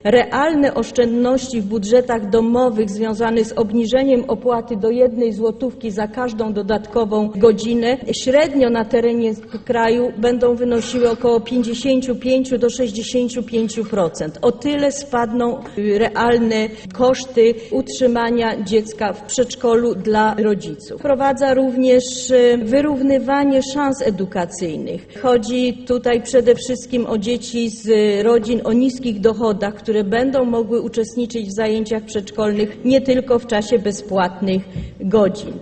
realne oszczędności w budżetach domowych związane z obniżeniem opłaty do 1 złotówki za każdą dodatkową godzinę średnio na terenie kraju będą wynosiły około 55 do 65%. O tyle spadną realne koszty utrzymania dziecka w przedszkolu dla rodziców. Wprowadza również wyrównywanie szans edukacyjnych. Chodzi tutaj przede wszystkim o dzieci z rodzin o niskich dochodach, które będą mogły uczestniczyć w zajęciach przedszkolnych nie tylko w czasie bezpłatnych godzin.